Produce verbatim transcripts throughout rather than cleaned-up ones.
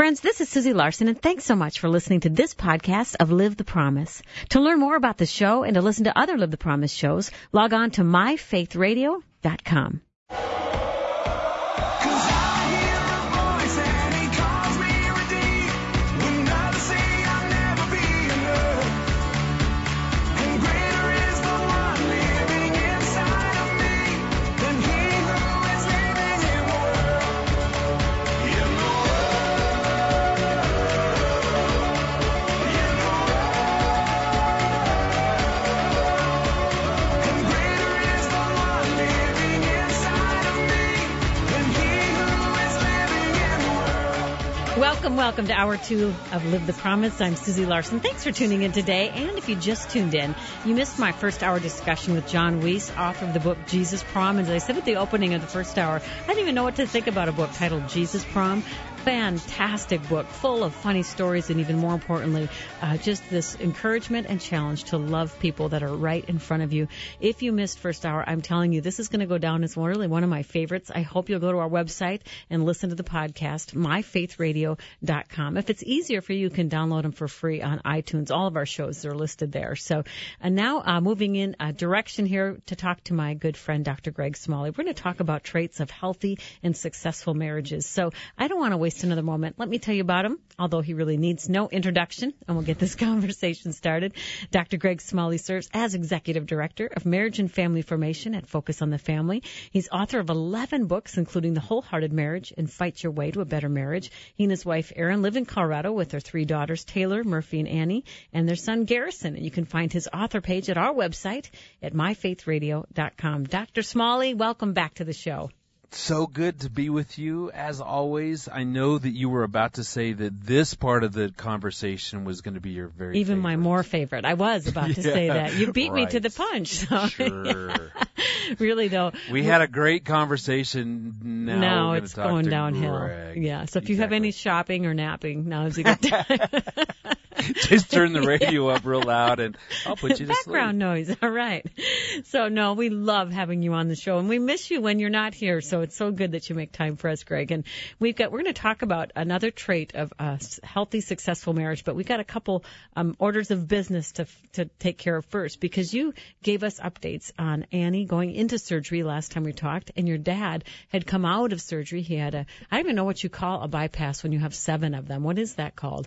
Friends, this is Susie Larson, and thanks so much for listening to this podcast of Live the Promise. To learn more about the show and to listen to other Live the Promise shows, log on to my faith radio dot com. Welcome, welcome to Hour two of Live the Promise. I'm Susie Larson. Thanks for tuning in today. And if you just tuned in, you missed my first hour discussion with John Weiss, author of the book Jesus Prom. And as I said at the opening of the first hour, I didn't even know what to think about a book titled Jesus Prom. Fantastic book, full of funny stories, and even more importantly, uh, just this encouragement and challenge to love people that are right in front of you. If you missed first hour, I'm telling you, this is going to go down as really one of my favorites. I hope you'll go to our website and listen to the podcast, my faith radio dot com. If it's easier for you, you can download them for free on iTunes. All of our shows are listed there. So, and now uh, moving in a direction here to talk to my good friend, Doctor Greg Smalley. We're going to talk about traits of healthy and successful marriages. So I don't want to waste another moment. Let me tell you about him, although he really needs no introduction, and we'll get this conversation started. Doctor Greg Smalley serves as Executive Director of Marriage and Family Formation at Focus on the Family. He's author of eleven books, including The Wholehearted Marriage and Fight Your Way to a Better Marriage. He and his wife, Erin, live in Colorado with their three daughters, Taylor, Murphy, and Annie, and their son, Garrison. And you can find his author page at our website at my faith radio dot com. Doctor Smalley, welcome back to the show. So good to be with you, as always. I know that you were about to say that this part of the conversation was going to be your very Even favorite. my more favorite. I was about to yeah, say that. You beat right. me to the punch. So. Sure. Really, though. We had a great conversation. Now, now we're it's talk going to downhill. Greg. Yeah. So if exactly. you have any shopping or napping, now is a good time. Just turn the radio up real loud and I'll put you to Background sleep. noise. All right. So, no, we love having you on the show, and we miss you when you're not here. So it's so good that you make time for us, Greg. And we've got, we're going to talk about another trait of a healthy, successful marriage, but we've got a couple um, orders of business to to take care of first, because you gave us updates on Annie going into surgery last time we talked, and your dad had come out of surgery. He had a, I don't even know what you call a bypass when you have seven of them. What is that called?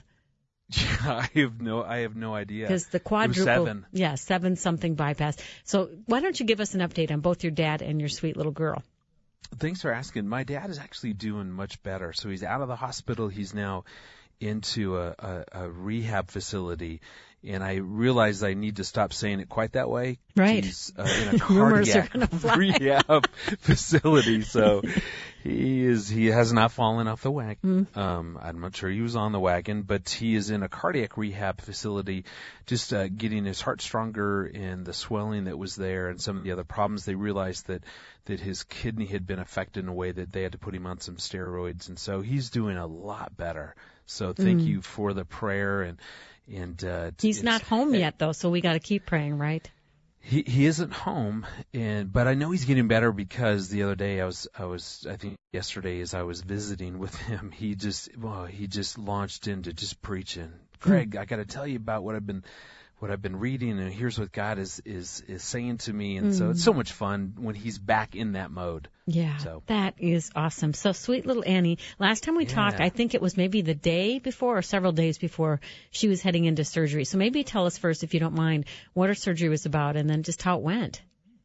I have no, I have no idea. Because the quadruple, seven. yeah, seven something bypass. So why don't you give us an update on both your dad and your sweet little girl? Thanks for asking. My dad is actually doing much better. So he's out of the hospital. He's now into a, a, a rehab facility. And I realize I need to stop saying it quite that way. Right. He's uh, in a Rumors are cardiac gonna fly. rehab facility. So he is, he has not fallen off the wagon. Mm. Um, I'm not sure he was on the wagon, but he is in a cardiac rehab facility, just uh, getting his heart stronger, and the swelling that was there and some of the other problems. They realized that, that his kidney had been affected in a way that they had to put him on some steroids. And so he's doing a lot better. So thank Mm. you for the prayer. And, And uh, He's it's, not home yet, though, so we got to keep praying, right? He he isn't home, and but I know he's getting better, because the other day I was I was I think yesterday as I was visiting with him, he just well he just launched into just preaching. Greg, I got to tell you about what I've been what I've been reading, and here's what God is is is saying to me, and mm. so it's so much fun when he's back in that mode. Yeah, so. That is awesome. So sweet little Annie, last time we yeah. talked, I think it was maybe the day before or several days before she was heading into surgery. So maybe tell us first, if you don't mind, what her surgery was about, and then just how it went.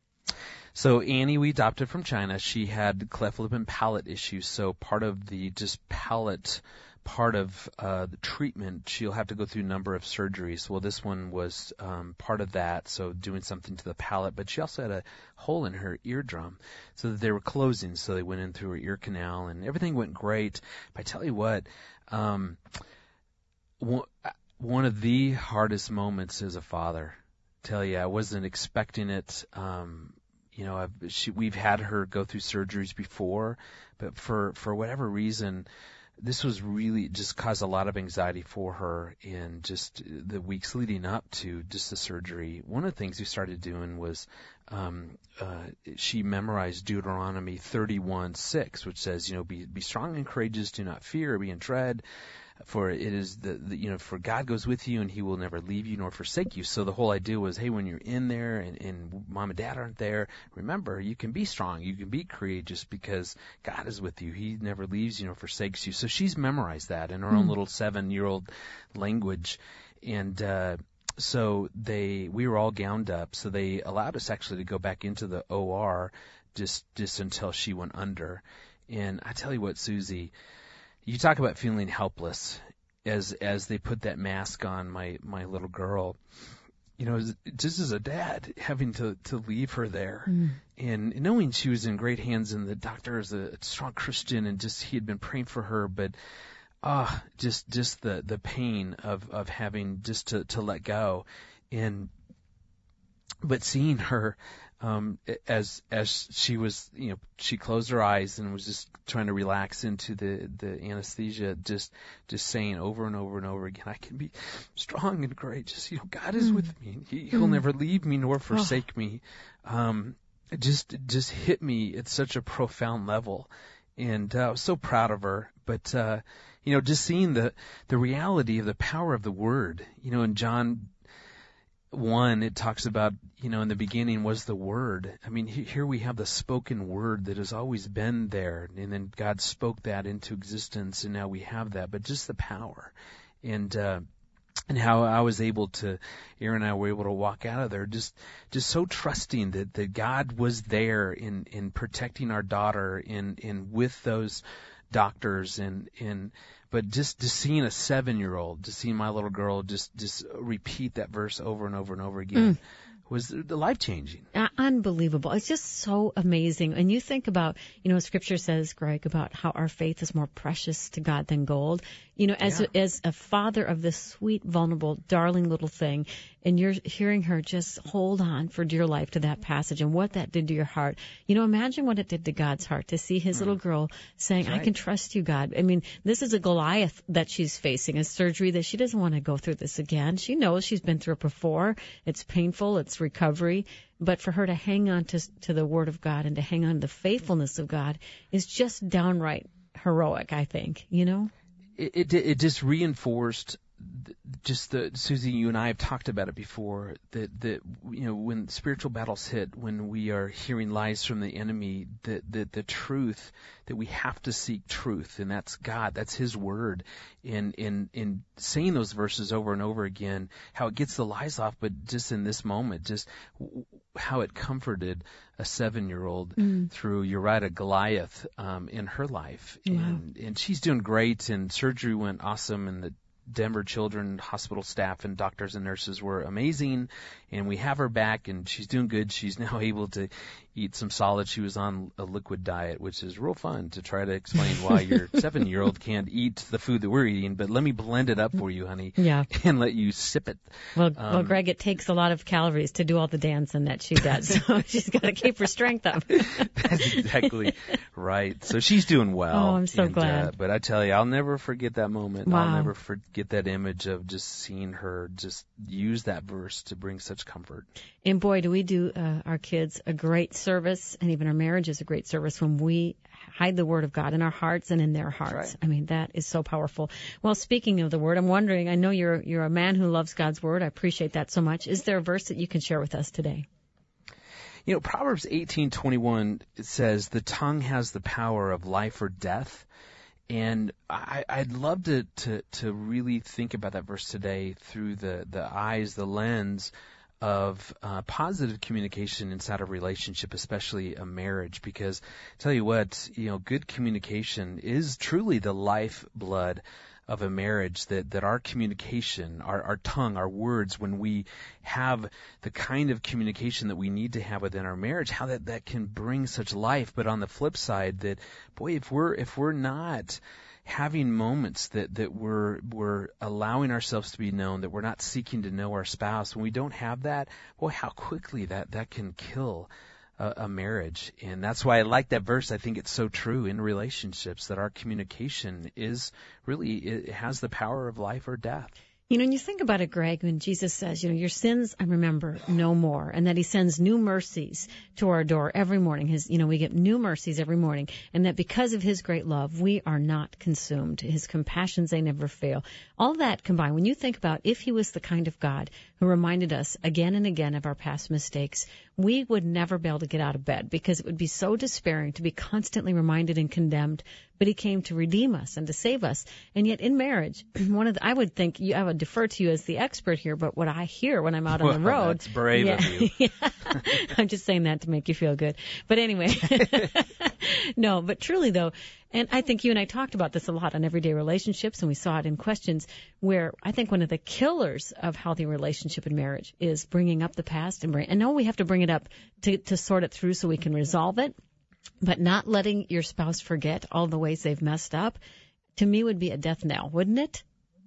So Annie, we adopted from China. She had cleft lip and palate issues, so part of the just palate part of uh, the treatment, she'll have to go through a number of surgeries. Well, this one was um, part of that, so doing something to the palate. But she also had a hole in her eardrum, so that they were closing. So they went in through her ear canal, and everything went great. But I tell you what, um, one of the hardest moments as a father, I tell you, I wasn't expecting it. Um, you know, I've, she, we've had her go through surgeries before, but for, for whatever reason, this was really just caused a lot of anxiety for her in just the weeks leading up to just the surgery. One of the things we started doing was um, uh, she memorized Deuteronomy thirty-one six, which says, you know, be, be strong and courageous, do not fear or be in dread. For it is the, the, you know, for God goes with you and he will never leave you nor forsake you. So the whole idea was, hey, when you're in there and, and mom and dad aren't there, remember, you can be strong, you can be courageous because God is with you. He never leaves you nor forsakes you. So she's memorized that in her mm. own little seven-year-old language. And, uh, so they, we were all gowned up. So they allowed us actually to go back into the O R just, just until she went under. And I tell you what, Susie, you talk about feeling helpless as as they put that mask on my, my little girl. You know, just as a dad, having to, to leave her there mm. and knowing she was in great hands and the doctor is a strong Christian and just he had been praying for her, but ah, uh, just just the, the pain of, of having just to, to let go. And but seeing her Um, as as she was, you know, she closed her eyes and was just trying to relax into the, the anesthesia, just just saying over and over and over again, I can be strong and courageous. You know, God is mm. with me. He, he'll mm. never leave me nor forsake oh. me. Um, it just it just hit me at such a profound level, and uh, I was so proud of her. But uh, you know, just seeing the the reality of the power of the Word. You know, in John one, it talks about, you know, in the beginning was the Word. I mean, here we have the spoken Word that has always been there, and then God spoke that into existence, and now we have that. But just the power, and uh, and how I was able to, Aaron and I were able to walk out of there, just just so trusting that, that God was there in, in protecting our daughter, in in with those doctors, and in. But just, just seeing a seven-year-old, just seeing my little girl just, just repeat that verse over and over and over again mm. was life-changing. Uh, unbelievable. It's just so amazing. And you think about, you know, Scripture says, Greg, about how our faith is more precious to God than gold. You know, as, yeah. a, as a father of this sweet, vulnerable, darling little thing, and you're hearing her just hold on for dear life to that passage and what that did to your heart. You know, imagine what it did to God's heart to see his mm. little girl saying, right. I can trust you, God. I mean, this is a Goliath that she's facing, a surgery that she doesn't want to go through this again. She knows she's been through it before. It's painful. It's recovery. But for her to hang on to, to the Word of God and to hang on to the faithfulness of God is just downright heroic, I think, you know? It, it, it just reinforced just the, Susie, you and I have talked about it before, that, that, you know, when spiritual battles hit, when we are hearing lies from the enemy, that, that the truth, that we have to seek truth, and that's God, that's His Word, in, in, in saying those verses over and over again, how it gets the lies off, but just in this moment, just how it comforted a seven-year-old mm. through, you're right, a Goliath, um, in her life. Wow. And, and she's doing great, and surgery went awesome, and the Denver Children Hospital staff and doctors and nurses were amazing, and we have her back, and she's doing good. She's now able to eat some solids. She was on a liquid diet, which is real fun to try to explain why your seven-year-old can't eat the food that we're eating, but let me blend it up for you, honey, yeah. and let you sip it. Well, um, well, Greg, it takes a lot of calories to do all the dancing that she does, so she's got to keep her strength up. That's exactly right. So she's doing well. Oh, I'm so and, glad. Uh, but I tell you, I'll never forget that moment. Wow. I'll never forget that image of just seeing her just use that verse to bring such comfort. And boy, do we do uh, our kids a great service, and even our marriages a great service when we hide the Word of God in our hearts and in their hearts. Right. I mean, that is so powerful. Well, speaking of the Word, I'm wondering, I know you're you're a man who loves God's Word. I appreciate that so much. Is there a verse that you can share with us today? You know, Proverbs eighteen twenty-one, it says, the tongue has the power of life or death. And I, I'd love to, to, to really think about that verse today through the, the eyes, the lens of uh, positive communication inside a relationship, especially a marriage. Because tell you what, you know, good communication is truly the lifeblood of a marriage, that, that our communication, our, our tongue, our words, when we have the kind of communication that we need to have within our marriage, how that, that can bring such life. But on the flip side, that, boy, if we're, if we're not having moments that, that we're, we're allowing ourselves to be known, that we're not seeking to know our spouse, when we don't have that, boy, how quickly that, that can kill a, a marriage. And that's why I like that verse. I think it's so true in relationships that our communication is really, it has the power of life or death. You know, when you think about it, Greg, when Jesus says, you know, your sins I remember no more, and that he sends new mercies to our door every morning. His, you know, we get new mercies every morning, and that because of his great love, we are not consumed. His compassions, they never fail. All that combined, when you think about if he was the kind of God who reminded us again and again of our past mistakes, we would never be able to get out of bed because it would be so despairing to be constantly reminded and condemned. But he came to redeem us and to save us. And yet in marriage, one of the, I would think, you, I would defer to you as the expert here, but what I hear when I'm out on well, the road. That's brave yeah, of you. yeah, I'm just saying that to make you feel good. But anyway, no, but truly though, and I think you and I talked about this a lot on everyday relationships, and we saw it in questions where I think one of the killers of healthy relationship and marriage is bringing up the past. And, bring, and no, we have to bring it up to, to sort it through so we can resolve it. But not letting your spouse forget all the ways they've messed up, to me, would be a death knell, wouldn't it?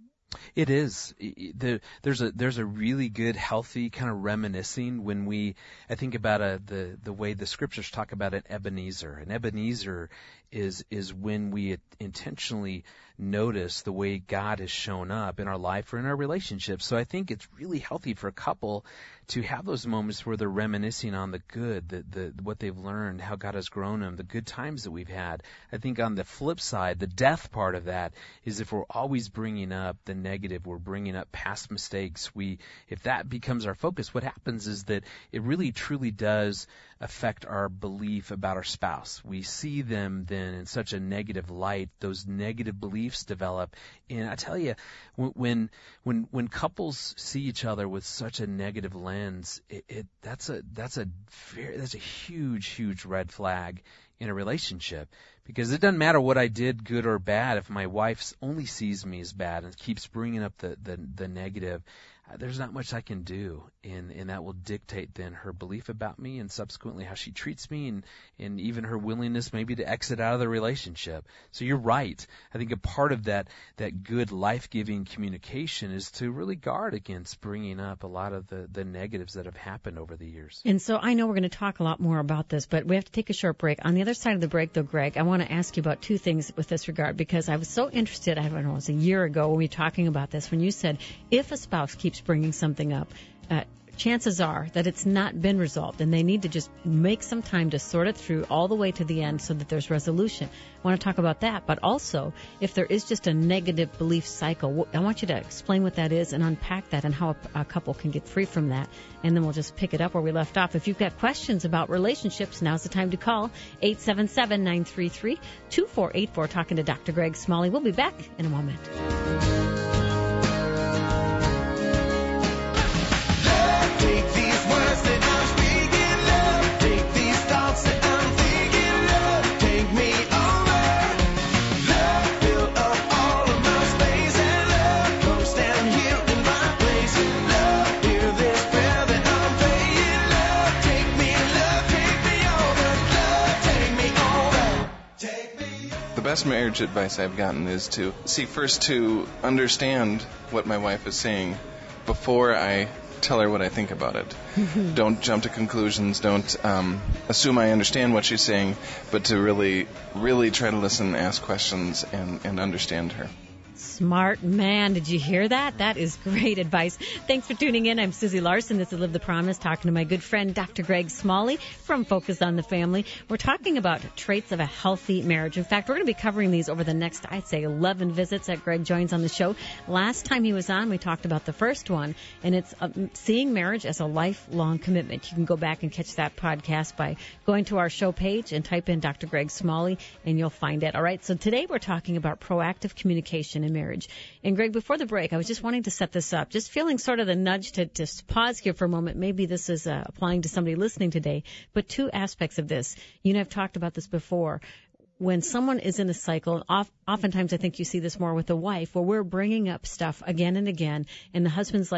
It is. There's a there's a really good, healthy kind of reminiscing when we. I think about a, the the way the scriptures talk about an Ebenezer. An Ebenezer is is when we intentionally notice the way God has shown up in our life or in our relationships. So I think it's really healthy for a couple to have those moments where they're reminiscing on the good, the, the what they've learned, how God has grown them, the good times that we've had. I think on the flip side, the death part of that is if we're always bringing up the negative, we're bringing up past mistakes. We, if that becomes our focus, what happens is that it really truly does affect our belief about our spouse. We see them then in such a negative light. Those negative beliefs develop. And I tell you, when when when couples see each other with such a negative lens, it, it that's a that's a very, that's a huge huge red flag in a relationship, because it doesn't matter what I did, good or bad, if my wife only sees me as bad and keeps bringing up the the, the negative. There's not much I can do, and, and that will dictate then her belief about me and subsequently how she treats me and, and even her willingness maybe to exit out of the relationship. So you're right. I think a part of that, that good life-giving communication is to really guard against bringing up a lot of the, the negatives that have happened over the years. And so I know we're going to talk a lot more about this, but we have to take a short break. On the other side of the break, though, Greg, I want to ask you about two things with this regard, because I was so interested, I don't know, it was a year ago when we were talking about this, when you said if a spouse keeps bringing something up, uh, chances are that it's not been resolved, and they need to just make some time to sort it through all the way to the end so that there's resolution. I want to talk about that, but also if there is just a negative belief cycle, I want you to explain what that is and unpack that and how a, a couple can get free from that, and then we'll just pick it up where we left off. If you've got questions about relationships, now's the time to call eight seven seven, nine three three, two four eight four, talking to Doctor Greg Smalley. We'll be back in a moment. Take these words that I'm speaking, love. Take these thoughts that I'm thinking, love. Take me over. Love, fill up all of my space, and love, come stand here in my place. Love, hear this prayer that I'm praying. Love, take me, love, take me over. Love, take me over. Take me over. The best marriage advice I've gotten is to see first to understand what my wife is saying before I tell her what I think about it. Don't jump to conclusions. Don't um, assume I understand what she's saying, but to really, really try to listen, ask questions, and, and understand her. Smart man. Did you hear that? That is great advice. Thanks for tuning in. I'm Susie Larson. This is Live the Promise, talking to my good friend, Doctor Greg Smalley from Focus on the Family. We're talking about traits of a healthy marriage. In fact, we're going to be covering these over the next, I'd say, eleven visits that Greg joins on the show. Last time he was on, we talked about the first one, and it's uh, seeing marriage as a lifelong commitment. You can go back and catch that podcast by going to our show page and type in Doctor Greg Smalley, and you'll find it. All right, so today we're talking about proactive communication in marriage. And Greg, before the break, I was just wanting to set this up, just feeling sort of the nudge to just pause here for a moment. Maybe this is uh, applying to somebody listening today, but two aspects of this. You and I have talked about this before. When someone is in a cycle, oftentimes I think you see this more with the wife, where we're bringing up stuff again and again, and the husband's like,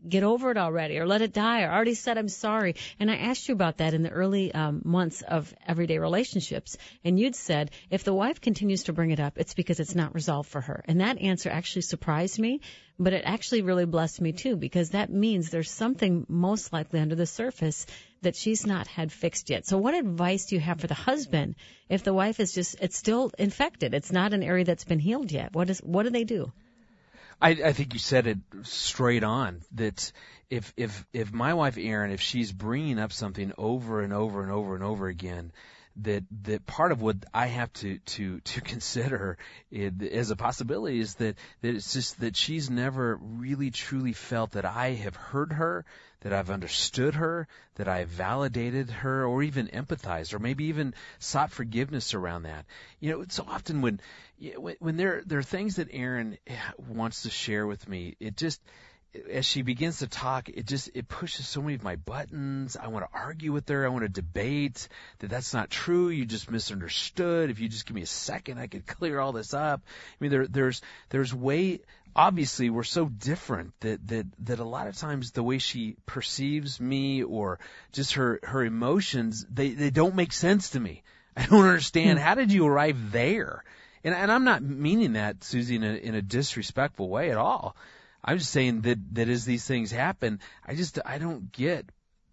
get over it already, or let it die, or already said I'm sorry. And I asked you about that in the early um, months of everyday relationships, and you'd said if the wife continues to bring it up, it's because it's not resolved for her. And that answer actually surprised me, but it actually really blessed me too, because that means there's something most likely under the surface that she's not had fixed yet. So what advice do you have for the husband if the wife is just, it's still infected, it's not an area that's been healed yet? What is, what do they do? I, I think you said it straight on, that if if if my wife Erin, if she's bringing up something over and over and over and over again, that that part of what I have to to to consider it, as a possibility is that that it's just that she's never really truly felt that I have heard her, that I've understood her, that I've validated her, or even empathized, or maybe even sought forgiveness around that. You know, so often when when there there are things that Erin wants to share with me, it just, as she begins to talk, it just, it pushes so many of my buttons. I want to argue with her. I want to debate that that's not true. You just misunderstood. If you just give me a second, I could clear all this up. I mean, there, there's, there's way, obviously we're so different that, that, that a lot of times the way she perceives me or just her, her emotions, they, they don't make sense to me. I don't understand. How did you arrive there? And, and I'm not meaning that, Susie, in a, in a disrespectful way at all. I'm just saying that, that as these things happen, I just, I don't get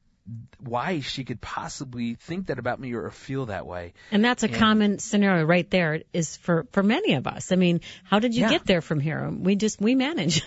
why she could possibly think that about me or feel that way. And that's a and, common scenario right there, is for, for many of us. I mean, how did you yeah. get there from here? We just, we manage.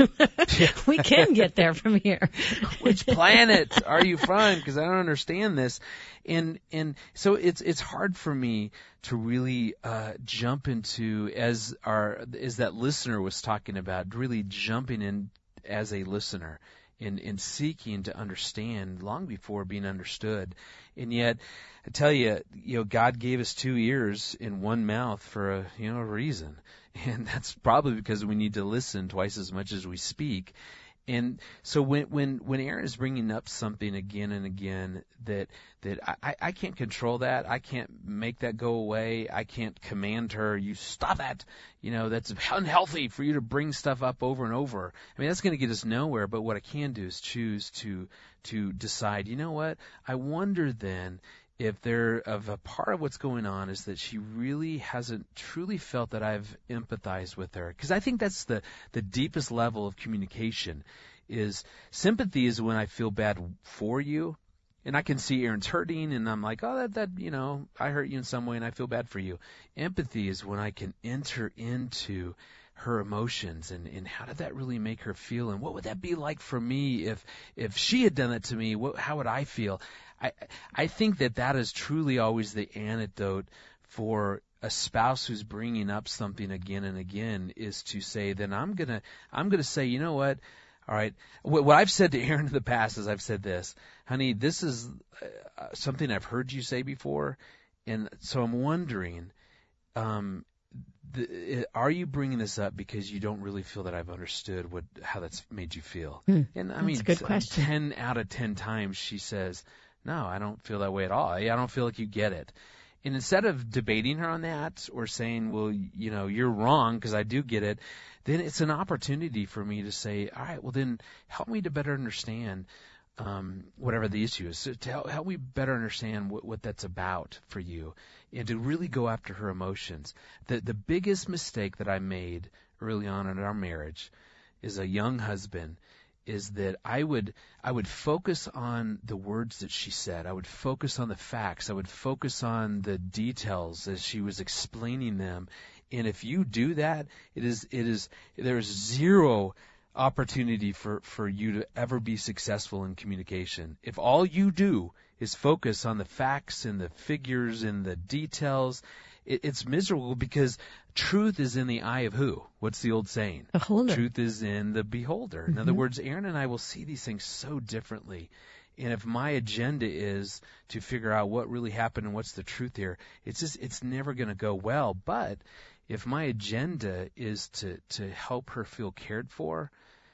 We can get there from here. Which planet are you from? Because I don't understand this. And, and so it's, it's hard for me to really, uh, jump into, as our, as that listener was talking about, really jumping in as a listener. In, in seeking to understand long before being understood. And yet, I tell you, you know, God gave us two ears in one mouth for a, you know, a reason. And that's probably because we need to listen twice as much as we speak. And so when, when, when Erin is bringing up something again and again that, that I, I can't control that, I can't make that go away, I can't command her, you stop that, you know, that's unhealthy for you to bring stuff up over and over. I mean, that's going to get us nowhere, but what I can do is choose to, to decide, you know what, I wonder then if there, of a part of what's going on is that she really hasn't truly felt that I've empathized with her. Because I think that's the, the deepest level of communication. Is sympathy is when I feel bad for you, and I can see Erin's hurting, and I'm like, oh, that, that, you know, I hurt you in some way, and I feel bad for you. Empathy is when I can enter into her emotions, and, and how did that really make her feel, and what would that be like for me if if she had done that to me? What, how would I feel? I I think that that is truly always the antidote for a spouse who's bringing up something again and again, is to say, then I'm gonna I'm gonna say, you know what? All right. What, what I've said to Erin in the past is I've said this, honey, this is uh, something I've heard you say before, and so I'm wondering, um, the, are you bringing this up because you don't really feel that I've understood what how that's made you feel? Hmm, and I that's mean, a good question. ten out of ten times she says, no, I don't feel that way at all. I don't feel like you get it. And instead of debating her on that or saying, well, you know, you're wrong because I do get it, then it's an opportunity for me to say, all right, well, then help me to better understand um, whatever the issue is. So to help, help me better understand what, what that's about for you, and to really go after her emotions. The, the biggest mistake that I made early on in our marriage as a young husband is that I would I would focus on the words that she said. I would focus on the facts. I would focus on the details as she was explaining them. And if you do that, it is it is there is zero opportunity for, for you to ever be successful in communication. If all you do is focus on the facts and the figures and the details, it, it's miserable, because truth is in the eye of who? What's the old saying? Beholder. Truth is in the beholder. In mm-hmm. other words, Erin and I will see these things so differently. And if my agenda is to figure out what really happened and what's the truth here, it's just, it's never going to go well. But if my agenda is to, to help her feel cared for,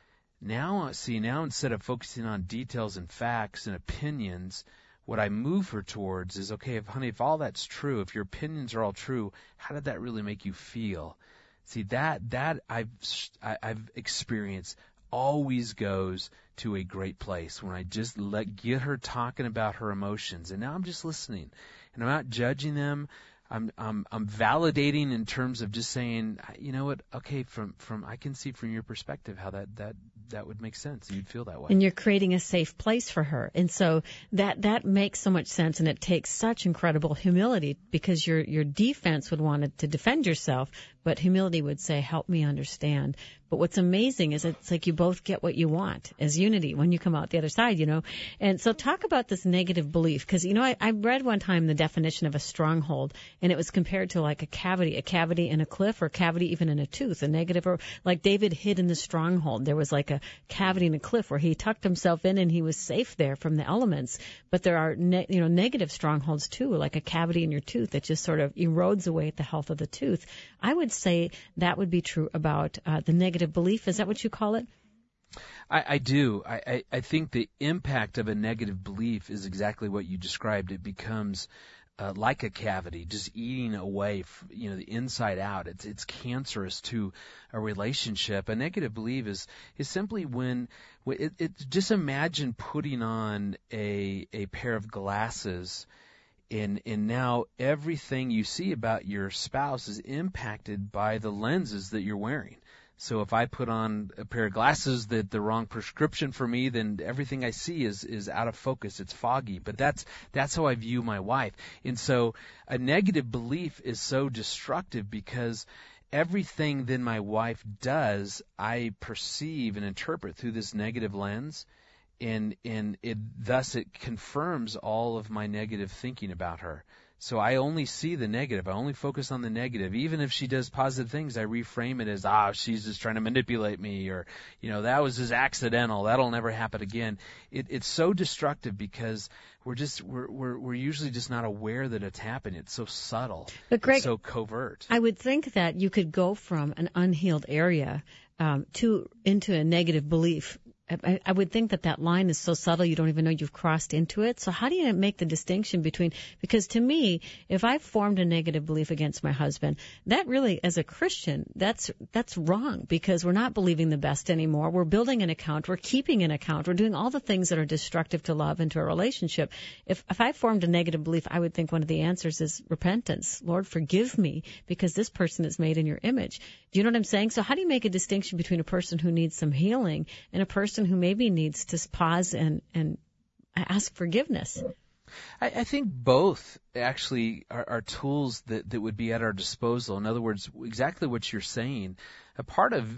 now, see, now instead of focusing on details and facts and opinions, what I move her towards is, okay, if, honey, if all that's true, if your opinions are all true, how did that really make you feel? See, that that I've I, I've experienced always goes to a great place when I just let get her talking about her emotions, and now I'm just listening, and I'm not judging them. I'm I'm I'm validating in terms of just saying, you know what? Okay, from from I can see from your perspective how that that that would make sense. You'd feel that way. And you're creating a safe place for her. And so that that makes so much sense, and it takes such incredible humility, because your your defense would want to defend yourself, but humility would say, help me understand. But what's amazing is it's like you both get what you want as unity when you come out the other side, you know. And so talk about this negative belief, because, you know, I, I read one time the definition of a stronghold, and it was compared to like a cavity, a cavity in a cliff, or cavity even in a tooth, a negative, or like David hid in the stronghold. There was like a cavity in a cliff where he tucked himself in and he was safe there from the elements. But there are, ne- you know, negative strongholds too, like a cavity in your tooth that just sort of erodes away at the health of the tooth. I would say that would be true about uh, the negative belief. Is that what you call it? I, I do. I, I, I think the impact of a negative belief is exactly what you described. It becomes uh, like a cavity, just eating away, f- you know, the inside out. It's it's cancerous to a relationship. A negative belief is is simply when it, it just imagine putting on a a pair of glasses. And, and now everything you see about your spouse is impacted by the lenses that you're wearing. So if I put on a pair of glasses that the wrong prescription for me, then everything I see is, is out of focus. It's foggy. But that's that's how I view my wife. And so a negative belief is so destructive, because everything that my wife does, I perceive and interpret through this negative lens. And, and it, thus it confirms all of my negative thinking about her. So I only see the negative. I only focus on the negative. Even if she does positive things, I reframe it as, ah, she's just trying to manipulate me, or, you know, that was just accidental. That'll never happen again. It, it's so destructive, because we're just, we're, we're, we're usually just not aware that it's happening. It's so subtle. But Greg, it's so covert. I would think that you could go from an unhealed area um, to into a negative belief. I, I would think that that line is so subtle you don't even know you've crossed into it. So how do you make the distinction between, because to me, if I've formed a negative belief against my husband, that really, as a Christian, that's that's wrong, because we're not believing the best anymore. We're building an account. We're keeping an account. We're doing all the things that are destructive to love and to a relationship. If, if I formed a negative belief, I would think one of the answers is repentance. Lord, forgive me, because this person is made in your image. Do you know what I'm saying? So how do you make a distinction between a person who needs some healing and a person who maybe needs to pause and, and ask forgiveness? I, I think both actually are, are tools that, that would be at our disposal. In other words, exactly what you're saying. A part of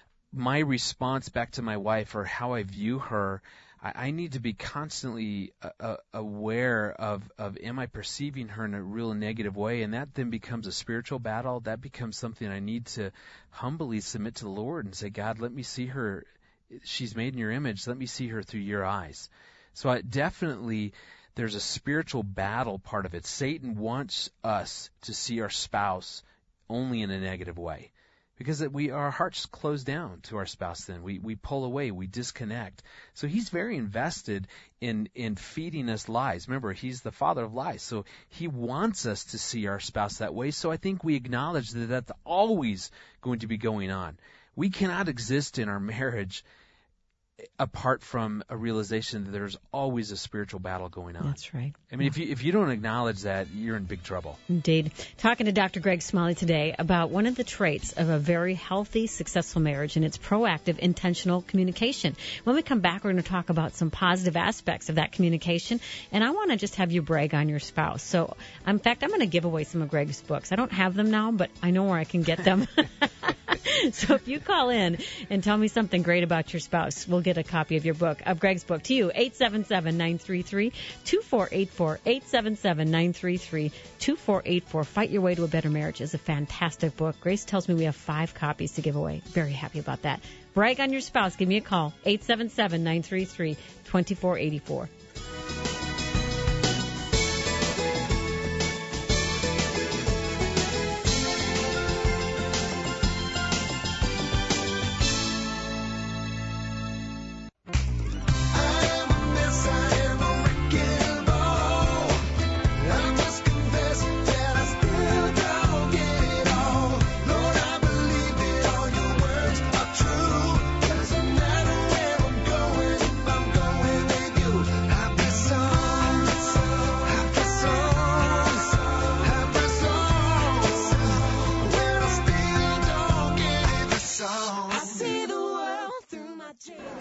my response back to my wife, or how I view her, I, I need to be constantly uh, aware of, of, am I perceiving her in a real negative way? And that then becomes a spiritual battle. That becomes something I need to humbly submit to the Lord and say, God, let me see her. She's made in your image. Let me see her through your eyes. So I definitely, there's a spiritual battle part of it. Satan wants us to see our spouse only in a negative way, because we, our hearts close down to our spouse then. We, we pull away. We disconnect. So he's very invested in, in feeding us lies. Remember, he's the father of lies. So he wants us to see our spouse that way. So I think we acknowledge that that's always going to be going on. We cannot exist in our marriage apart from a realization that there's always a spiritual battle going on. That's right. I mean, yeah. if you if you don't acknowledge that, you're in big trouble. Indeed. Talking to Doctor Greg Smalley today about one of the traits of a very healthy, successful marriage, and it's proactive, intentional communication. When we come back, we're going to talk about some positive aspects of that communication, and I want to just have you brag on your spouse. So, in fact, I'm going to give away some of Greg's books. I don't have them now, but I know where I can get them. So if you call in and tell me something great about your spouse, we'll get a copy of your book, of Greg's book, to you. eight seven seven, nine three three, two four eight four, eight seven seven, nine three three, two four eight four. Fight Your Way to a Better Marriage is a fantastic book. Grace tells me we have five copies to give away. Very happy about that. Brag on your spouse. Give me a call, eight seven seven, nine three three, two four eight four. Doesn't matter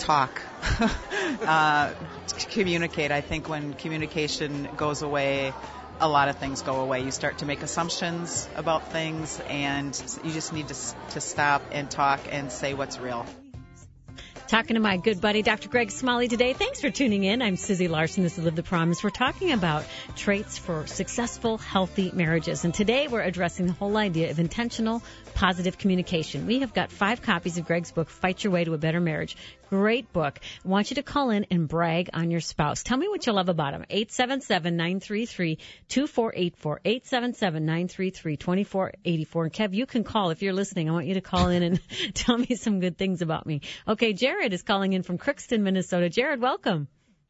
talk, uh, communicate. I think when communication goes away, a lot of things go away. You start to make assumptions about things, and you just need to to stop and talk and say what's real. Talking to my good buddy, Doctor Greg Smalley today. Thanks for tuning in. I'm Susie Larson. This is Live the Promise. We're talking about traits for successful, healthy marriages. And today we're addressing the whole idea of intentional, positive communication. We have got five copies of Greg's book, Fight Your Way to a Better Marriage. Great book. I want you to call in and brag on your spouse. Tell me what you love about him. eight seven seven, nine three three, two four eight four, eight seven seven, nine three three, two four eight four. And Kev, you can call if you're listening. I want you to call in and tell me some good things about me. Okay, Jared is calling in from Crookston, Minnesota. Jared, welcome.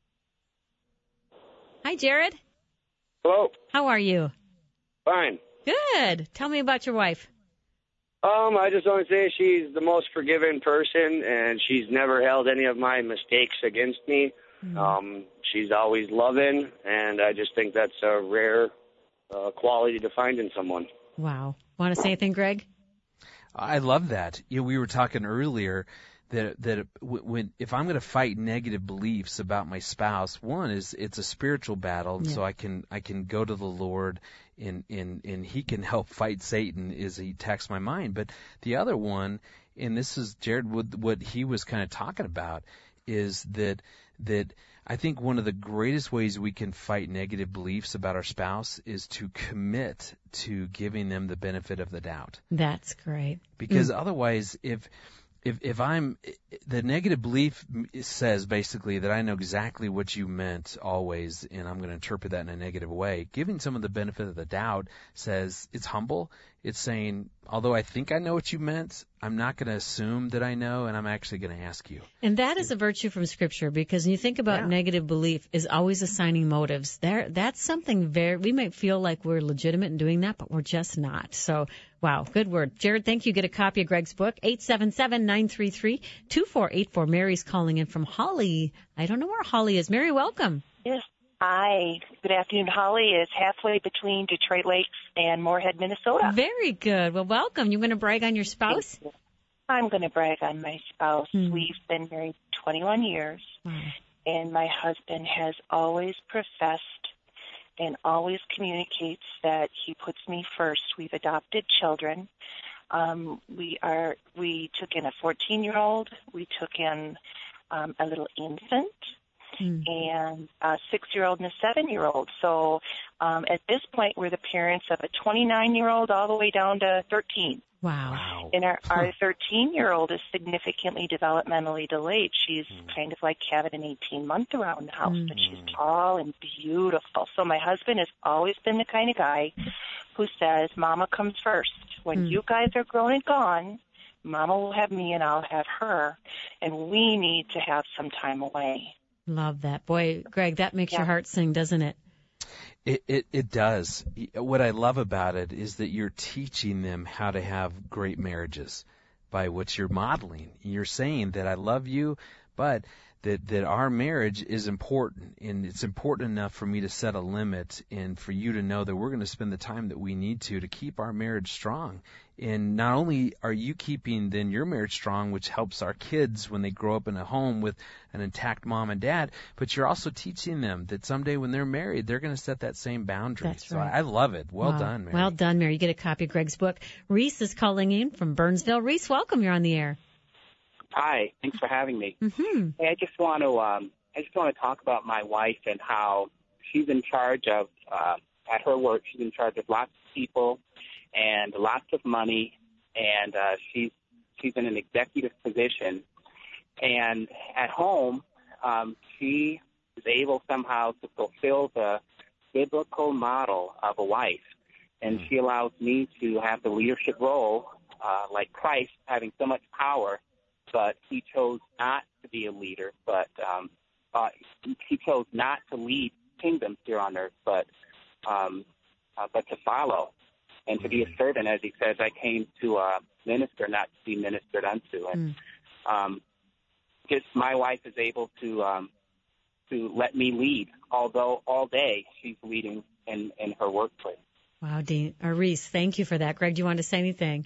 Hi, Jared. Hello. How are you? Fine. Good. Tell me about your wife. Um, I just want to say she's the most forgiving person, and she's never held any of my mistakes against me. Mm. Um, she's always loving, and I just think that's a rare uh, quality to find in someone. Wow. Want to say anything, Greg? I love that. You know, we were talking earlier that that when if I'm going to fight negative beliefs about my spouse, one is it's a spiritual battle, and yeah. so I can I can go to the Lord and and and He can help fight Satan as he attacks my mind. But the other one, and this is Jared, what, what he was kind of talking about, is that that I think one of the greatest ways we can fight negative beliefs about our spouse is to commit to giving them the benefit of the doubt. That's great. Because mm. otherwise, if If if I'm the negative belief says basically that I know exactly what you meant always, and I'm going to interpret that in a negative way. Giving someone the benefit of the doubt says it's humble. It's saying, although I think I know what you meant, I'm not going to assume that I know, and I'm actually going to ask you. And that is a virtue from Scripture, because when you think about yeah. negative belief is always assigning motives. There, that's something very. We might feel like we're legitimate in doing that, but we're just not. So. Wow, good word. Jared, thank you. Get a copy of Greg's book, eight seven seven, nine three three, two four eight four. Mary's calling in from Holly. I don't know where Holly is. Mary, welcome. Yes. Hi. Good afternoon. Holly is halfway between Detroit Lakes and Moorhead, Minnesota. Very good. Well, welcome. You going to brag on your spouse? I'm going to brag on my spouse. Hmm. We've been married twenty-one years, wow. and my husband has always professed and always communicates that he puts me first. We've adopted children. Um, we are. We took in a fourteen-year-old. We took in um, a little infant, mm. and a six-year-old and a seven-year-old. So um, at this point, we're the parents of a twenty-nine-year-old all the way down to thirteen. Wow. And our, our thirteen-year-old is significantly developmentally delayed. She's mm. kind of like having an eighteen-month around the house, mm. but she's tall and beautiful. So my husband has always been the kind of guy who says, Mama comes first. When mm. you guys are grown and gone, Mama will have me and I'll have her, and we need to have some time away. Love that. Boy, Greg, that makes yeah. your heart sing, doesn't it? It, it it does. What I love about it is that you're teaching them how to have great marriages by what you're modeling. You're saying that I love you, but that, that our marriage is important, and it's important enough for me to set a limit and for you to know that we're going to spend the time that we need to to keep our marriage strong. And not only are you keeping then your marriage strong, which helps our kids when they grow up in a home with an intact mom and dad, but you're also teaching them that someday when they're married, they're going to set that same boundary. That's so right. I love it. Well wow. done, Mary. Well done, Mary. You get a copy of Greg's book. Reese is calling in from Burnsville. Reese, welcome. You're on the air. Hi. Thanks for having me. Mm-hmm. Hey, I just want to um, I just want to talk about my wife and how she's in charge of uh, at her work. She's in charge of lots of people and lots of money, and uh, she's she's in an executive position. And at home, um, she is able somehow to fulfill the biblical model of a wife, and she allows me to have the leadership role, uh, like Christ having so much power. But he chose not to be a leader, but um, uh, he chose not to lead kingdoms here on earth, but um, uh, but to follow and to be a servant, as he says, I came to uh, minister, not to be ministered unto. And mm. um, just my wife is able to um, to let me lead, although all day she's leading in, in her workplace. Wow, Dean, or Reese, thank you for that. Greg, do you want to say anything?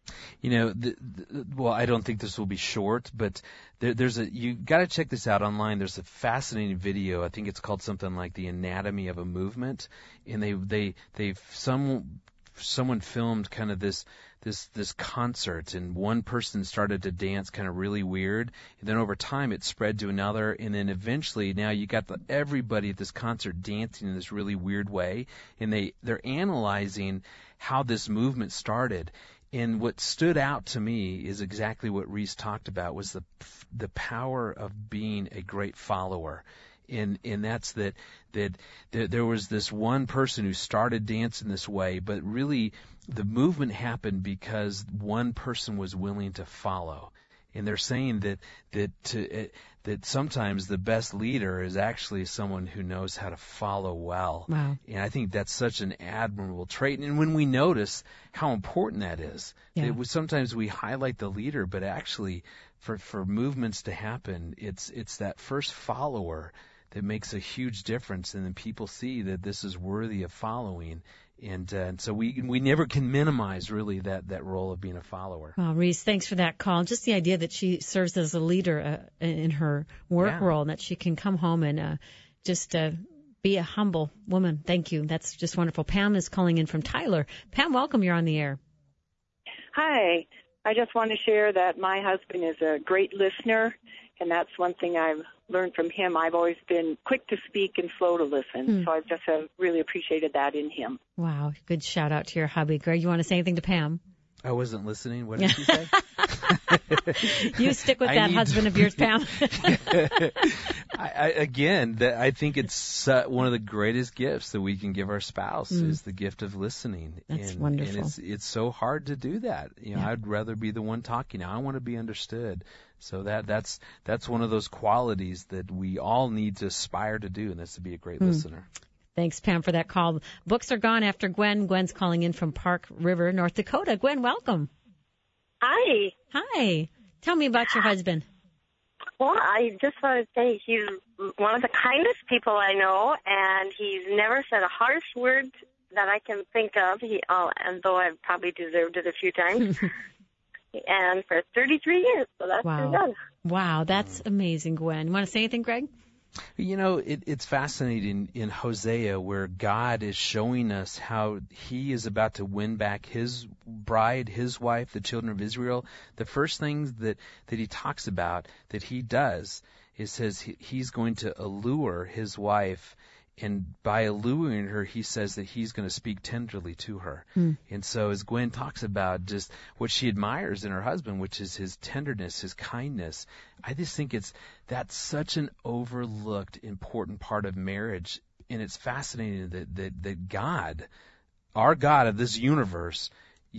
You know, the, the, well, I don't think this will be short, but there, there's a, you got to check this out online. There's a fascinating video. I think it's called something like The Anatomy of a Movement, and they, they, they've, some, someone filmed kind of this, this, this concert, and one person started to dance kind of really weird, and then over time it spread to another, and then eventually now you got the, everybody at this concert dancing in this really weird way, and they, they're analyzing how this movement started. And what stood out to me is exactly what Reese talked about, was the the power of being a great follower. And and that's that that there, there was this one person who started dancing this way, but really the movement happened because one person was willing to follow. And they're saying that that to, that sometimes the best leader is actually someone who knows how to follow well. Wow. And I think that's such an admirable trait. And when we notice how important that is, yeah. that we, sometimes we highlight the leader, but actually for for movements to happen, it's it's that first follower that makes a huge difference, and then people see that this is worthy of following. And, uh, and so we we never can minimize really that, that role of being a follower. Well, Reese, thanks for that call. Just the idea that she serves as a leader uh, in her work yeah. role, and that she can come home and uh, just uh, be a humble woman. Thank you. That's just wonderful. Pam is calling in from Tyler. Pam, welcome. You're on the air. Hi. I just want to share that my husband is a great listener, and that's one thing I've learned from him. I've always been quick to speak and slow to listen, Hmm. so I've just uh, really appreciated that in him. Wow. Good shout out to your hubby. Greg, you want to say anything to Pam? I wasn't listening. What did she say? You stick with I that need husband to- of yours, Pam. I, I, again, that I think it's uh, one of the greatest gifts that we can give our spouse Mm. is the gift of listening. That's and, wonderful. And it's it's so hard to do that. You know, Yeah. I'd rather be the one talking. I want to be understood. So that that's that's one of those qualities that we all need to aspire to do, and that's to be a great Mm. listener. Thanks, Pam, for that call. Books are gone after Gwen. Gwen's calling in from Park River, North Dakota. Gwen, welcome. Hi. Hi. Tell me about your husband. Well, I just want to say he's one of the kindest people I know, and he's never said a harsh word that I can think of. He, oh, and though I've probably deserved it a few times, and for thirty-three years, so that's Wow. pretty good. Wow, that's amazing, Gwen. You want to say anything, Greg? You know, it, it's fascinating in Hosea where God is showing us how he is about to win back his bride, his wife, the children of Israel. The first things that, that he talks about that he does is says he, he's going to allure his wife, and by alluring her, he says that he's going to speak tenderly to her. Mm. And so as Gwen talks about just what she admires in her husband, which is his tenderness, his kindness, I just think it's that's such an overlooked important part of marriage. And it's fascinating that, that, that God, our God of this universe,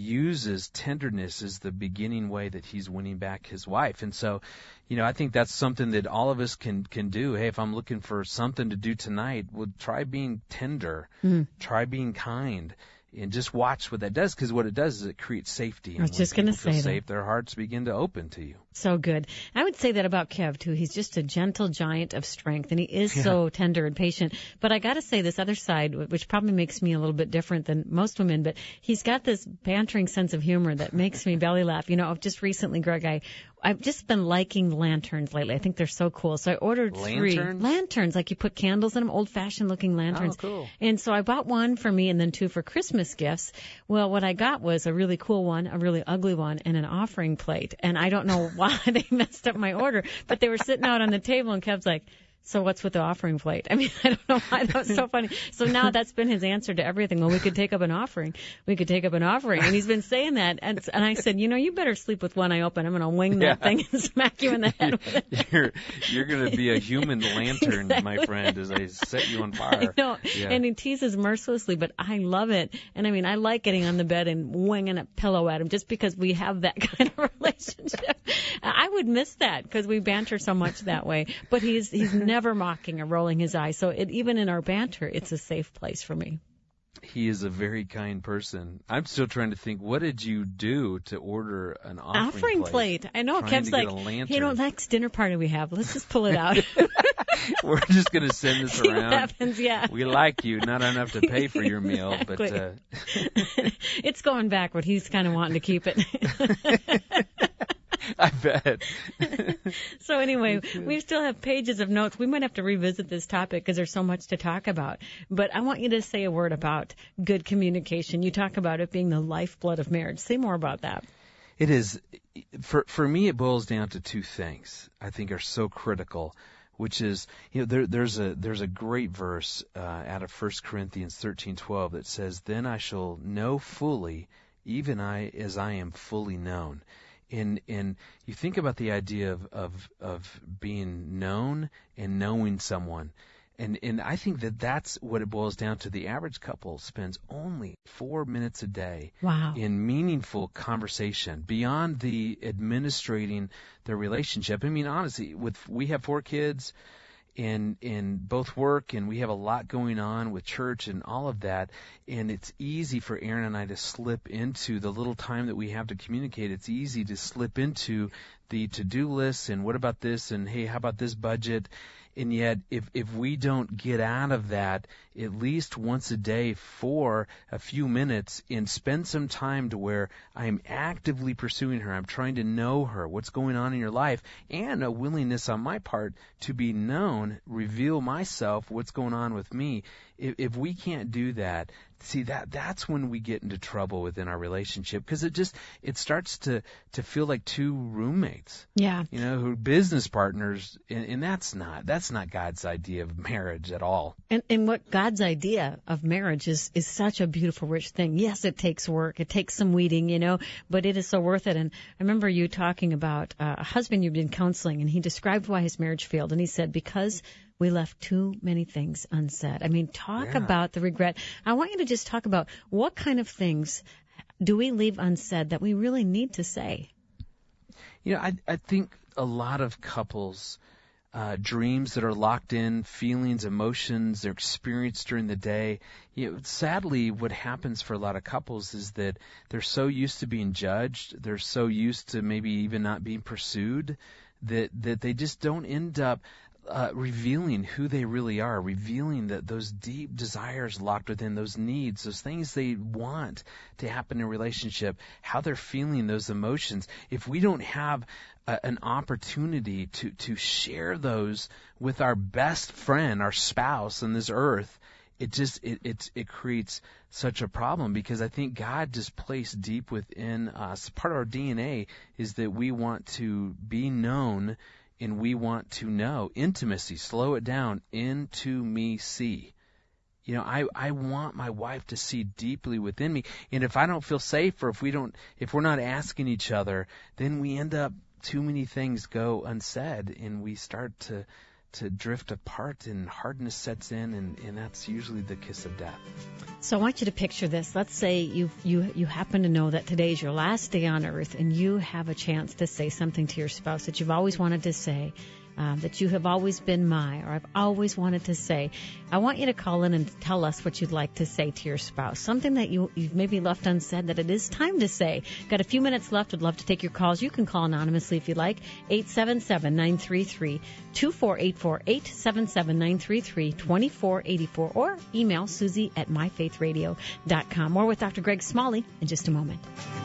uses tenderness as the beginning way that he's winning back his wife. And so, you know, I think that's something that all of us can, can do. Hey, if I'm looking for something to do tonight, well, try being tender, Mm. try being kind, and just watch what that does, because what it does is it creates safety. And I was when just gonna people feel say that. safe, their hearts begin to open to you. So good. I would say that about Kev, too. He's just a gentle giant of strength, and he is so tender and patient. But I got to say this other side, which probably makes me a little bit different than most women, but he's got this bantering sense of humor that makes me belly laugh. You know, just recently, Greg, I, I've just been liking lanterns lately. I think they're so cool. So I ordered three. Lanterns? Lanterns, like you put candles in them, old-fashioned looking lanterns. Oh, cool. And so I bought one for me and then two for Christmas gifts. Well, what I got was a really cool one, a really ugly one, and an offering plate. And I don't know why they messed up my order, but they were sitting out on the table, and Kev's like, so what's with the offering plate? I mean, I don't know why. That was so funny. So now that's been his answer to everything. Well, we could take up an offering. We could take up an offering. And he's been saying that. And, and I said, you know, you better sleep with one eye open. I'm going to wing that Yeah. thing and smack you in the head with it. You're you're going to be a human lantern, my Exactly. friend, as I set you on I fire. know. Yeah. And he teases mercilessly, but I love it. And I mean, I like getting on the bed and winging a pillow at him just because we have that kind of relationship. I would miss that because we banter so much that way. But he's he's never mocking or rolling his eyes. So it, even in our banter, it's a safe place for me. he is a very kind person. I'm still trying to think, what did you do to order an offering, offering plate? plate? I know. Trying Kev's to get like, a lantern. you know, next dinner party we have, let's just pull it out. We're just going to send this See around. what happens, yeah. We like you, not enough to pay for your meal, Exactly. but uh, It's going backward. He's kind of wanting to keep it. I bet. So anyway, we still have pages of notes. We might have to revisit this topic because there's so much to talk about. But I want you to say a word about good communication. You talk about it being the lifeblood of marriage. Say more about that. It is, for for me, it boils down to two things I think are so critical, which is, you know, there, there's a there's a great verse uh, out of First Corinthians thirteen twelve that says, "Then I shall know fully, even I as I am fully known." And and you think about the idea of of, of being known and knowing someone. And and I think that that's what it boils down to. The average couple spends only four minutes a day Wow. in meaningful conversation beyond the administrating their relationship. I mean, honestly, with we have four kids and and both work, and we have a lot going on with church and all of that. And it's easy for Aaron and I to slip into the little time that we have to communicate. It's easy to slip into the to-do lists and what about this and hey, how about this budget? And yet, if, if we don't get out of that at least once a day for a few minutes and spend some time to where I'm actively pursuing her, I'm trying to know her, what's going on in your life, and a willingness on my part to be known, reveal myself, what's going on with me. If, if we can't do that, see, that that's when we get into trouble within our relationship, because it just it starts to to feel like two roommates. Yeah. You know, who are business partners, and, and that's not that's not God's idea of marriage at all. And, and what God's idea of marriage is, is such a beautiful, rich thing. Yes, it takes work. It takes some weeding, you know, but it is so worth it. And I remember you talking about uh, a husband you've been counseling, and he described why his marriage failed. And he said, because we left too many things unsaid. I mean, talk Yeah. about the regret. I want you to just talk about what kind of things do we leave unsaid that we really need to say? You know, I I think a lot of couples, uh, dreams that are locked in, feelings, emotions, their experience during the day. You know, sadly, what happens for a lot of couples is that they're so used to being judged, they're so used to maybe even not being pursued, that that they just don't end up Uh, revealing who they really are, revealing that those deep desires locked within, those needs, those things they want to happen in a relationship, how they're feeling those emotions. If we don't have a, an opportunity to, to share those with our best friend, our spouse on this earth, it just, it, it, it creates such a problem, because I think God just placed deep within us, part of our D N A is that we want to be known and we want to know. Intimacy, slow it down, into me see. You know, I, I want my wife to see deeply within me. And if I don't feel safe, or if we don't, if we're not asking each other, then we end up, too many things go unsaid, and we start to, to drift apart, and hardness sets in, and, and that's usually the kiss of death. So I want you to picture this. Let's say you you you happen to know that today is your last day on earth, and you have a chance to say something to your spouse that you've always wanted to say, uh, that you have always been my, or I've always wanted to say. I want you to call in and tell us what you'd like to say to your spouse, something that you, you've maybe left unsaid that it is time to say. Got a few minutes left. I'd love to take your calls. You can call anonymously if you like, eight seven seven, nine three three, two four eight four, eight seven seven, nine three three, two four eight four, or email Susie at my faith radio dot com. More with Doctor Greg Smalley in just a moment.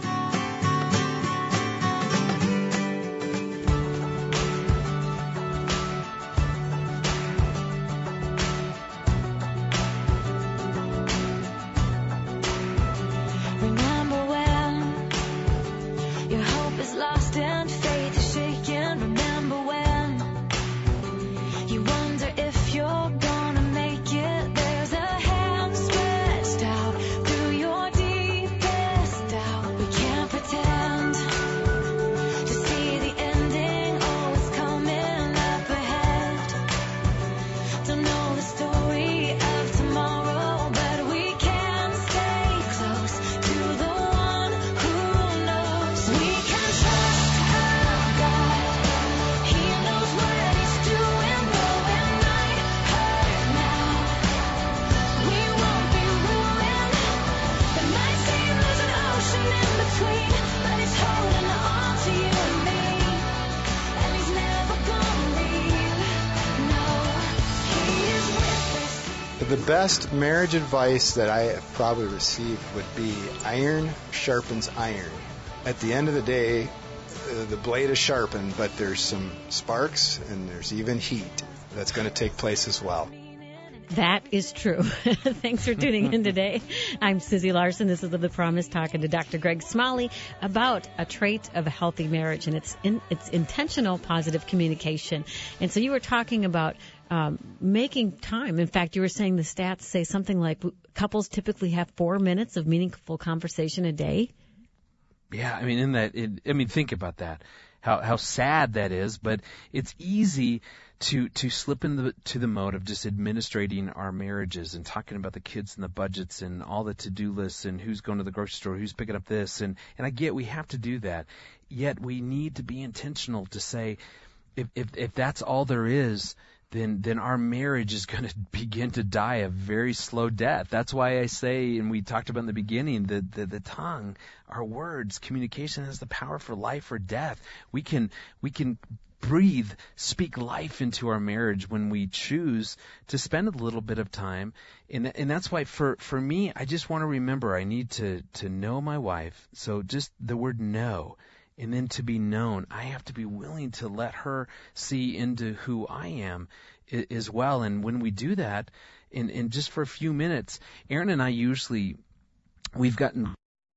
Remember when your hope is lost and faith is shaken? Remember when you wonder if you're gonna make it? There's a hand stretched out through your deepest doubt. We can't The best marriage advice that I have probably received would be iron sharpens iron. At the end of the day, uh, the blade is sharpened, but there's some sparks and there's even heat that's going to take place as well. That is true. Thanks for tuning in today. I'm Susie Larson. This is Live the Promise, talking to Doctor Greg Smalley about a trait of a healthy marriage, and it's in, it's intentional positive communication. And so you were talking about um, making time. In fact, you were saying the stats say something like couples typically have four minutes of meaningful conversation a day. Yeah, I mean, in that, it, I mean, think about that. How how sad that is, but it's easy to to slip into the, the mode of just administrating our marriages and talking about the kids and the budgets and all the to-do lists and who's going to the grocery store, who's picking up this, and and I get we have to do that. Yet we need to be intentional to say, if if if that's all there is, then then our marriage is going to begin to die a very slow death. That's why I say, and we talked about in the beginning, the, the, the tongue, our words, communication has the power for life or death. We can we can breathe, speak life into our marriage when we choose to spend a little bit of time. And and that's why for, for me, I just want to remember I need to, to know my wife. So just the word know. And then to be known, I have to be willing to let her see into who I am as well. And when we do that, in, in just for a few minutes, Aaron and I usually, we've gotten,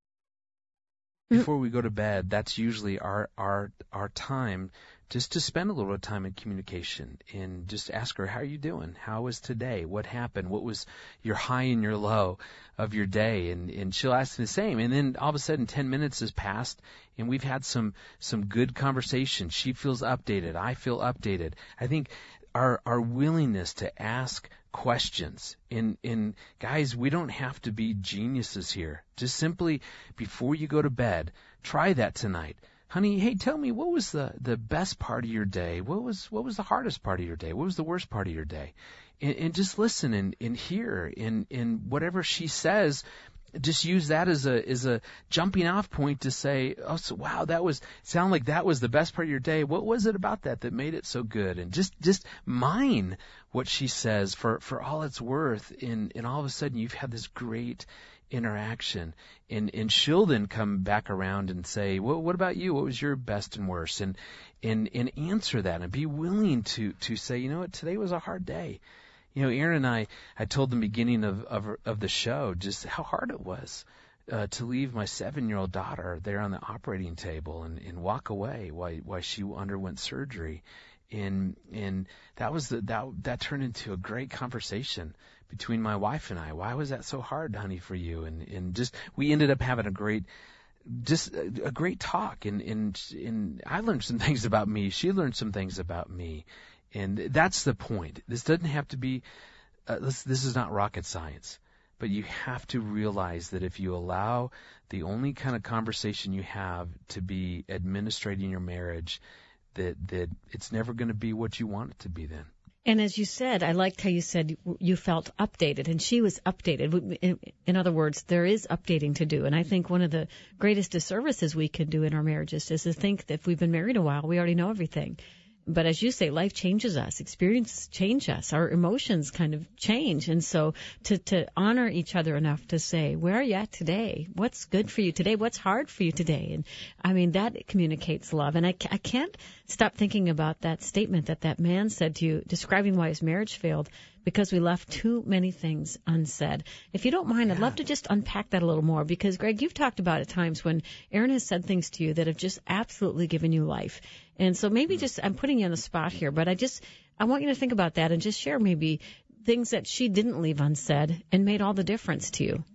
before we go to bed, that's usually our, our, our time just to spend a little bit of time in communication and just ask her, how are you doing? How was today? What happened? What was your high and your low of your day? And, and she'll ask the same. And then all of a sudden ten minutes has passed and we've had some, some good conversation. She feels updated. I feel updated. I think our, our willingness to ask questions and, and guys, we don't have to be geniuses here. Just simply before you go to bed, try that tonight. Honey, hey, tell me, what was the, the best part of your day? What was what was the hardest part of your day? What was the worst part of your day? And, and just listen and, and hear. And, and whatever she says, just use that as a as a jumping off point to say, oh, so, wow, that was sound like that was the best part of your day. What was it about that that made it so good? And just just mine what she says for, for all it's worth. And, and all of a sudden, you've had this great interaction, and and she'll then come back around and say, well, what about you? What was your best and worst? And and and answer that and be willing to to say, you know what, today was a hard day. You know, Aaron and I, I told the beginning of of, of the show just how hard it was uh, to leave my seven-year-old daughter there on the operating table and, and walk away while while she underwent surgery. And and that was the, that that turned into a great conversation between my wife and I. Why was that so hard, honey, for you? And and just we ended up having a great just a, a great talk. And and and I learned some things about me. She learned some things about me. And that's the point. This doesn't have to be. Uh, this, this is not rocket science. But you have to realize that if you allow the only kind of conversation you have to be administrating your marriage, that that it's never going to be what you want it to be then. And as you said, I liked how you said you felt updated, and she was updated. In, in other words, there is updating to do. And I think one of the greatest disservices we can do in our marriages is to think that if we've been married a while, we already know everything. But as you say, life changes us, experience change us, our emotions kind of change. And so to, to honor each other enough to say, where are you at today? What's good for you today? What's hard for you today? And I mean, that communicates love. And I, I can't stop thinking about that statement that that man said to you, describing why his marriage failed, because we left too many things unsaid. If you don't mind, yeah. I'd love to just unpack that a little more, because, Greg, you've talked about at times when Aaron has said things to you that have just absolutely given you life. And so maybe just, I'm putting you on the spot here, but I just, I want you to think about that and just share maybe things that she didn't leave unsaid and made all the difference to you.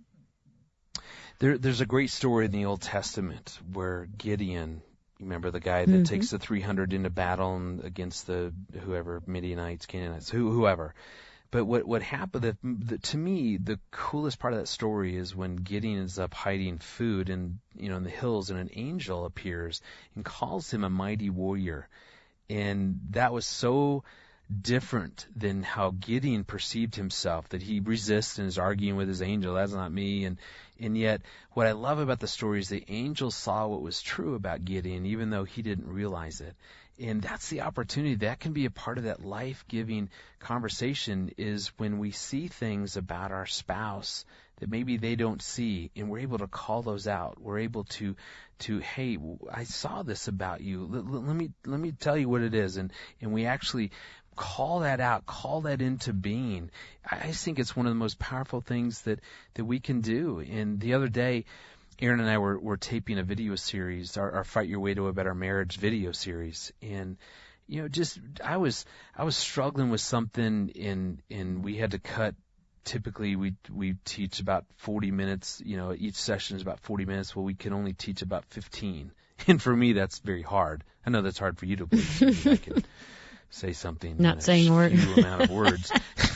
There, there's a great story in the Old Testament where Gideon, remember the guy that mm-hmm. takes the three hundred into battle and against the whoever, Midianites, Canaanites, who, whoever. But what what happened, the, the, to me, the coolest part of that story is when Gideon ends up hiding food in, you know, in the hills, and an angel appears and calls him a mighty warrior. And that was so different than how Gideon perceived himself, that he resists and is arguing with his angel, that's not me. And and yet, what I love about the story is the angel saw what was true about Gideon, even though he didn't realize it. And that's the opportunity. That can be a part of that life-giving conversation, is when we see things about our spouse that maybe they don't see, and we're able to call those out. We're able to, to hey, I saw this about you. Let, let me let me tell you what it is, and and we actually call that out, call that into being. I just think it's one of the most powerful things that that we can do. And the other day, Aaron and I were, were taping a video series, our, our Fight Your Way to a Better Marriage video series, and you know, just I was I was struggling with something, and and we had to cut. Typically, we we teach about forty minutes. You know, each session is about forty minutes. Well, we can only teach about fifteen, and for me, that's very hard. I know that's hard for you to believe. I can say something. Not in a saying word. few amount of words.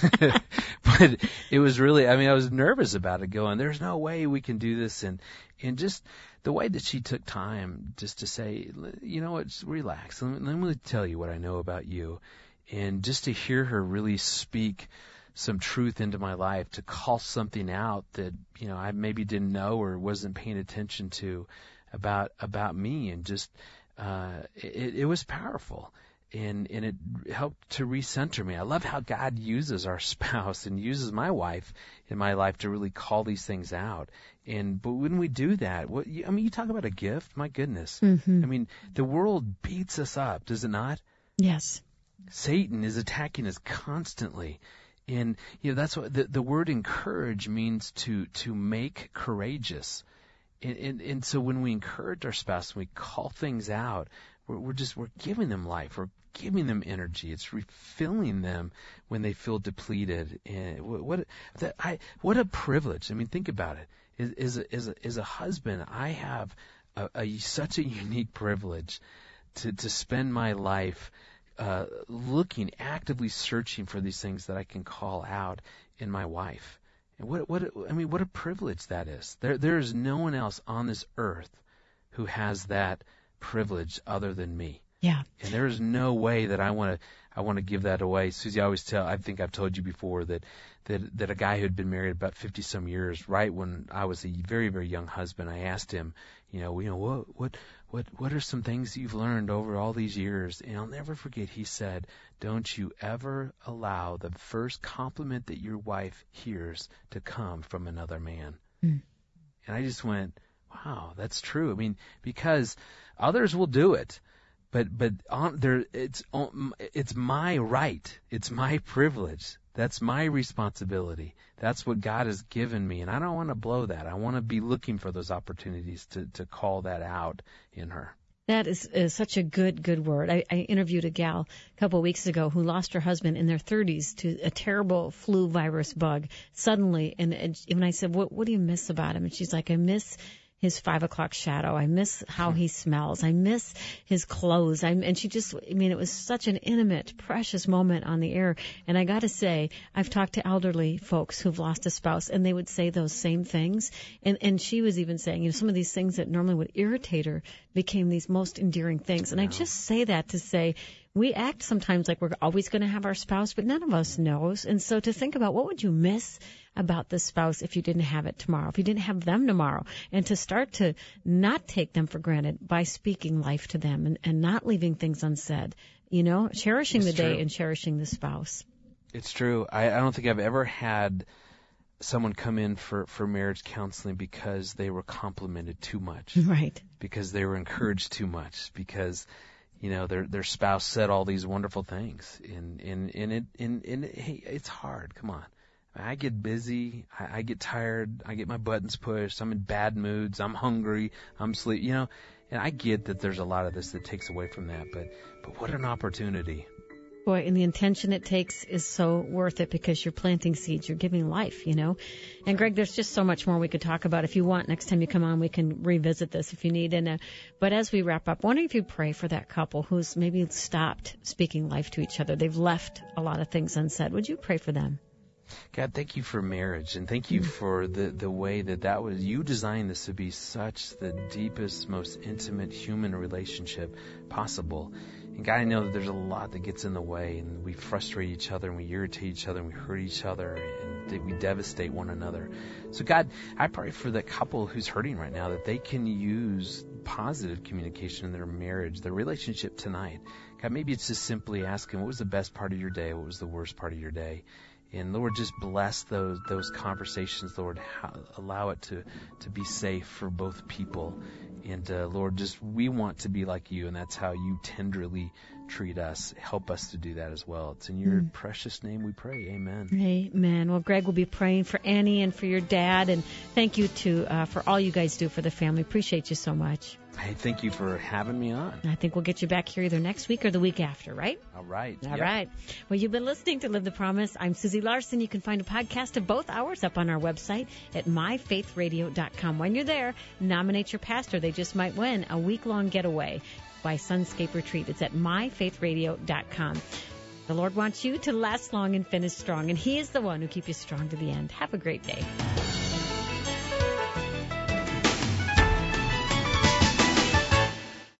But it was really, I mean, I was nervous about it, going, there's no way we can do this. And, and just the way that she took time just to say, you know what, relax. Let me, let me tell you what I know about you. And just to hear her really speak some truth into my life, to call something out that, you know, I maybe didn't know or wasn't paying attention to about, about me. And just, uh, it, it was powerful. And, and it helped to recenter me. I love how God uses our spouse and uses my wife in my life to really call these things out. And, but when we do that, what, I mean, you talk about a gift, my goodness. Mm-hmm. I mean, the world beats us up, does it not? Yes. Satan is attacking us constantly. And, you know, that's what the, the word encourage means, to, to make courageous. And, and, and so when we encourage our spouse, when we call things out, we're, we're just, we're giving them life. We're giving them energy. It's refilling them when they feel depleted. And what, what, that, I, what a privilege. I mean, think about it. As, as, a, as, a, as a husband, I have a, a, such a unique privilege to, to spend my life uh, looking, actively searching for these things that I can call out in my wife. And what, what, I mean, what a privilege that is. There, there is no one else on this earth who has that privilege other than me. Yeah. And there is no way that I want to, I want to give that away. Susie, I always tell, I think I've told you before that, that, that a guy who had been married about fifty some years, right when I was a very, very young husband, I asked him, you know, you know, what, what, what, what are some things that you've learned over all these years? And I'll never forget, he said, don't you ever allow the first compliment that your wife hears to come from another man. Mm. And I just went, wow, that's true. I mean, because others will do it. But but on there, it's on, it's my right. It's my privilege. That's my responsibility. That's what God has given me, and I don't want to blow that. I want to be looking for those opportunities to to call that out in her. That is, is such a good, good word. I, I interviewed a gal a couple of weeks ago who lost her husband in their thirties to a terrible flu virus bug suddenly. And, and when I said, what, what do you miss about him? And she's like, I miss his five o'clock shadow. I miss how he smells. I miss his clothes. I, and she just, I mean, it was such an intimate, precious moment on the air. And I got to say, I've talked to elderly folks who've lost a spouse, and they would say those same things. And, and she was even saying, you know, some of these things that normally would irritate her became these most endearing things. And I just say that to say, we act sometimes like we're always going to have our spouse, but none of us knows. And so to think about, what would you miss about the spouse if you didn't have it tomorrow, if you didn't have them tomorrow, and to start to not take them for granted by speaking life to them and, and not leaving things unsaid, you know, cherishing It's the day true. and cherishing the spouse. It's true. I, I don't think I've ever had someone come in for, for marriage counseling because they were complimented too much. Right. Because they were encouraged too much, because you know, their their spouse said all these wonderful things, and and and it and, and it, hey, it's hard. Come on, I get busy, I, I get tired, I get my buttons pushed, I'm in bad moods, I'm hungry, I'm sleep, you know, and I get that there's a lot of this that takes away from that, but but what an opportunity. Boy, and the intention it takes is so worth it, because you're planting seeds, you're giving life, you know. And Greg, there's just so much more we could talk about. If you want, next time you come on, we can revisit this if you need. And uh, but as we wrap up, wondering if you pray for that couple who's maybe stopped speaking life to each other. They've left a lot of things unsaid. Would you pray for them? God, thank you for marriage, and thank you for the, the way that that was, you designed this to be such the deepest, most intimate human relationship possible. And God, I know that there's a lot that gets in the way, and we frustrate each other, and we irritate each other, and we hurt each other, and that we devastate one another. So God, I pray for the couple who's hurting right now, that they can use positive communication in their marriage, their relationship tonight. God, maybe it's just simply asking, what was the best part of your day? What was the worst part of your day? And Lord, just bless those those conversations, Lord. How, allow it to, to be safe for both people. And uh, Lord, just we want to be like you, and that's how you tenderly treat us. Help us to do that as well. It's in your mm. precious name we pray. Amen. Amen. Well, Greg will be praying for Annie and for your dad, and thank you to uh, for all you guys do for the family. Appreciate you so much. Hey, thank you for having me on. I think we'll get you back here either next week or the week after, right? All right. All yep. right. Well, you've been listening to Live the Promise. I'm Susie Larson. You can find a podcast of both hours up on our website at my faith radio dot com. When you're there, nominate your pastor. They just might win a week-long getaway by Sunscape Retreat. It's at my faith radio dot com. The Lord wants you to last long and finish strong, and He is the one who keeps you strong to the end. Have a great day.